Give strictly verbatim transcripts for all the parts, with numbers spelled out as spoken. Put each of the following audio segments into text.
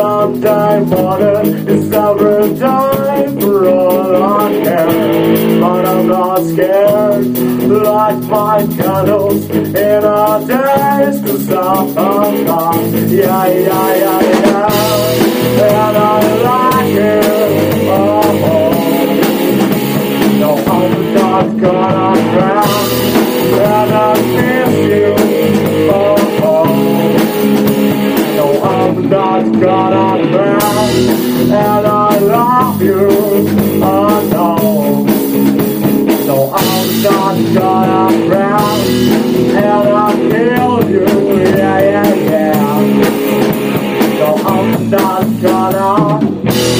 someday morning is every day for all I care. But I'm not scared, light my candles in our days to stop the clock. Yeah, yeah, yeah, yeah, and I like it. Oh, oh. No, I'm not gonna drown, and I miss you. Oh, oh. No, I'm not gonna drown, and I love you. Oh, no. No, I'm not gonna drown, and I'll kill you. Yeah, yeah, yeah. No, I'm not gonna.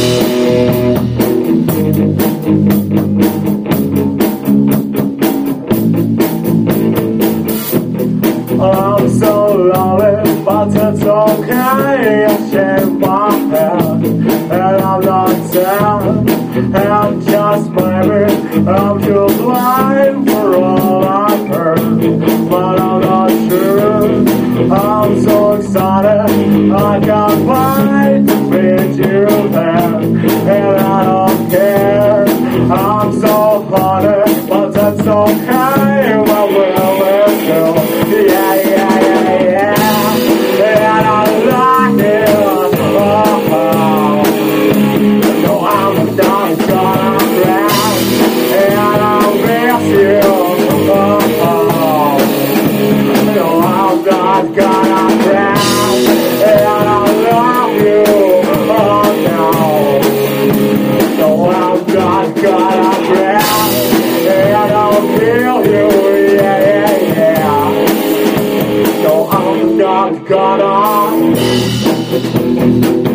I'm so lonely, but it's okay. I shake my head, and I'm not sad. And just maybe I'm too blind for all I've heard, but I'm not sure. I'm so excited, I can't wait to meet you there, and I don't care. I'm so haunted, but that's okay. Well, we'll live still. Yeah, yeah, yeah, yeah. And I like it. Oh, oh. No, I'm not gonna drown, and I'll miss you. Oh, oh. No, I'm not gonna drown, and I love you. Oh, no. No, I'm not gonna drown, and I'll kill you. Yeah, yeah, yeah. No, I'm not gonna.